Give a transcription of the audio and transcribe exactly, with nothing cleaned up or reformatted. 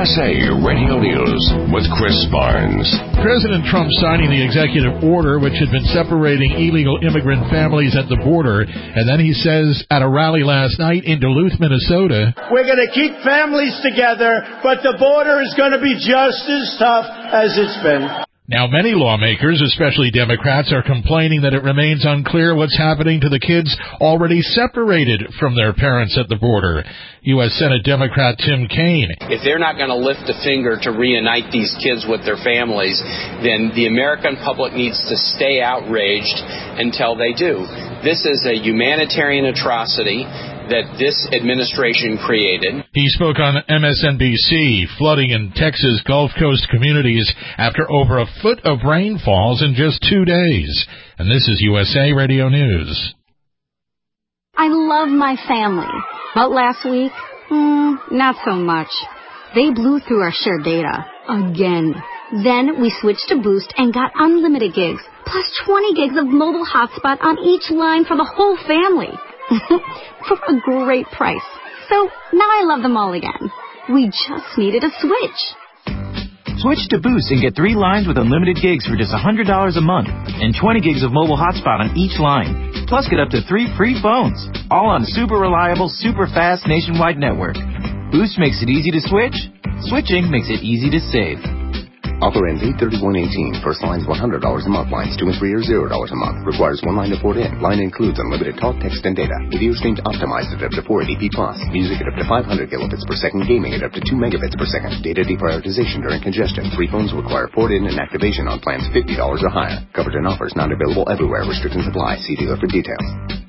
S A Radio News with Chris Barnes. President Trump signing the executive order which had been separating illegal immigrant families at the border, and then he says at a rally last night in Duluth, Minnesota, we're going to keep families together, but the border is going to be just as tough as it's been. Now, many lawmakers, especially Democrats, are complaining that it remains unclear what's happening to the kids already separated from their parents at the border. U S Senate Democrat Tim Kaine. If they're not going to lift a finger to reunite these kids with their families, then the American public needs to stay outraged until they do. This is a humanitarian atrocity that this administration created. He spoke on M S N B C, flooding in Texas Gulf Coast communities after over a foot of rain falls in just two days. And this is U S A Radio News. I love my family, but last week, mm, not so much. They blew through our shared data again. Then we switched to Boost and got unlimited gigs, plus twenty gigs of mobile hotspot on each line for the whole family. For a great price. So now I love them all again. We just needed a switch. Switch to Boost and get three lines with unlimited gigs for just one hundred dollars a month and twenty gigs of mobile hotspot on each line. Plus get up to three free phones, all on a super reliable, super fast nationwide network. Boost makes it easy to switch. Switching makes it easy to save. Offer ends eight thirty-one eighteen. First line's one hundred dollars a month. Lines two and three are zero dollars a month. Requires one line to port in. Line includes unlimited talk, text, and data. Video streams optimized at up to four eighty p plus. Music at up to five hundred kilobits per second. Gaming at up to two megabits per second. Data deprioritization during congestion. Free phones require port in and activation on plans fifty dollars or higher. Covered in offers not available everywhere. Restrictions apply. See dealer for details.